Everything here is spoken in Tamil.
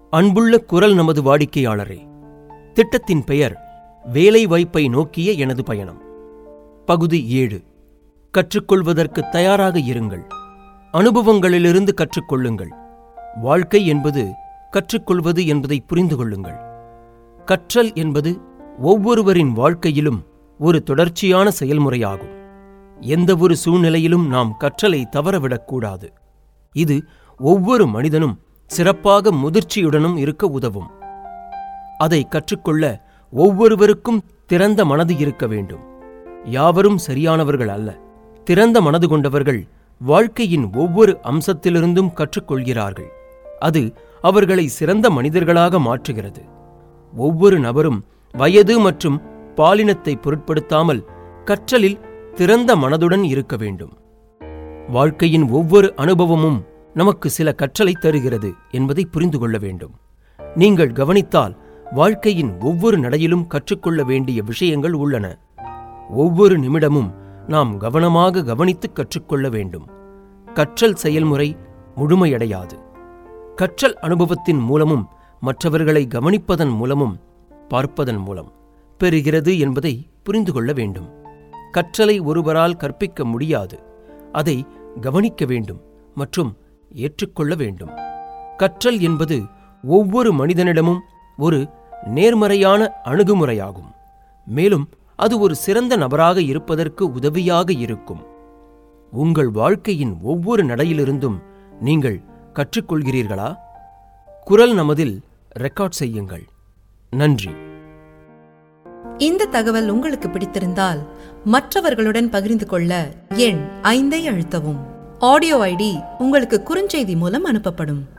அன்புள்ள குரல் நமது வாடிக்கையாளரே, திட்டத்தின் பெயர் வேலை வாய்ப்பை நோக்கிய எனது பயணம். பகுதி 7. கற்றுக்கொள்வதற்கு தயாராக இருங்கள். அனுபவங்களிலிருந்து கற்றுக்கொள்ளுங்கள். வாழ்க்கை என்பது கற்றுக்கொள்வது என்பதை புரிந்து கொள்ளுங்கள். கற்றல் என்பது ஒவ்வொருவரின் வாழ்க்கையிலும் ஒரு தொடர்ச்சியான செயல்முறையாகும். எந்தவொரு சூழ்நிலையிலும் நாம் கற்றலை தவறவிடக்கூடாது. இது ஒவ்வொரு மனிதனும் சிறப்பாக முதிர்ச்சியுடனும் இருக்க உதவும். அதை கற்றுக்கொள்ள ஒவ்வொருவருக்கும் திறந்த மனது இருக்க வேண்டும். யாவரும் சரியானவர்கள் அல்ல. திறந்த மனது கொண்டவர்கள் வாழ்க்கையின் ஒவ்வொரு அம்சத்திலிருந்தும் கற்றுக்கொள்கிறார்கள். அது அவர்களை சிறந்த மனிதர்களாக மாற்றுகிறது. ஒவ்வொரு நபரும் வயது மற்றும் பாலினத்தை பொருட்படுத்தாமல் கற்றலில் திறந்த மனதுடன் இருக்க வேண்டும். வாழ்க்கையின் ஒவ்வொரு அனுபவமும் நமக்கு சில கற்றலை தருகிறது என்பதை புரிந்து கொள்ள வேண்டும். நீங்கள் கவனித்தால் வாழ்க்கையின் ஒவ்வொரு நடையிலும் கற்றுக்கொள்ள வேண்டிய விஷயங்கள் உள்ளன. ஒவ்வொரு நிமிடமும் நாம் கவனமாக கவனித்து கற்றுக்கொள்ள வேண்டும். கற்றல் செயல்முறை முழுமையடையாது. கற்றல் அனுபவத்தின் மூலமும் மற்றவர்களை கவனிப்பதன் மூலமும் பார்ப்பதன் மூலம் பெறுகிறது என்பதை புரிந்து கொள்ள வேண்டும். கற்றலை ஒருவரால் கற்பிக்க முடியாது. அதை கவனிக்க வேண்டும் மற்றும் ஏற்றுக்கொள்ள வேண்டும். கற்றல் என்பது ஒவ்வொரு மனிதனிடமும் ஒரு நேர்மறையான அணுகுமுறையாகும். மேலும் அது ஒரு சிறந்த நபராக இருப்பதற்கு உதவியாக இருக்கும். உங்கள் வாழ்க்கையின் ஒவ்வொரு நடையிலிருந்தும் நீங்கள் கற்றுக்கொள்கிறீர்களா? குரல் நமதில் ரெக்கார்ட் செய்யுங்கள். நன்றி. இந்த தகவல் உங்களுக்கு பிடித்திருந்தால் மற்றவர்களுடன் பகிர்ந்து கொள்ள எண் 5 அழுத்தவும். ஆடியோ ஐடி உங்களுக்கு குறுஞ்செய்தி மூலம் அனுப்பப்படும்.